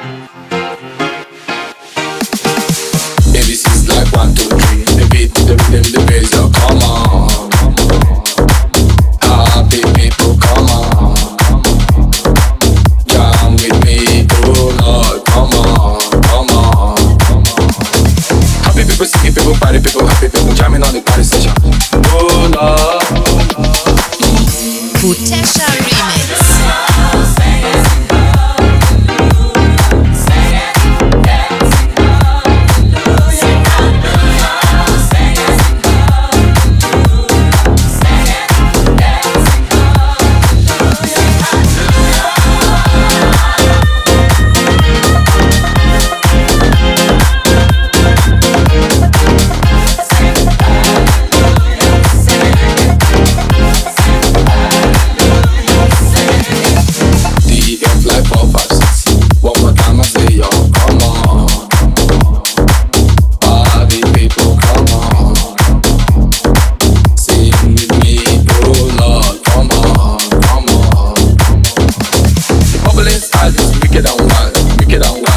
ABC's like 1, 2, 3. The beat, the rhythm, the bass, oh come on. Happy people, come on. Jam with me, oh Lord, come on, come on. Happy people, singing people, party people, happy people, jamming on the party session. Oh Lord. Kutesha Remix. Wicked on